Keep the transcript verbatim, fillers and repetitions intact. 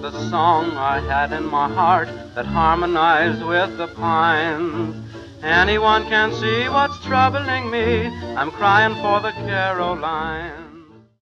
the song I had in my heart that harmonized with the pines. Anyone can see what's troubling me. I'm crying for the Caroline.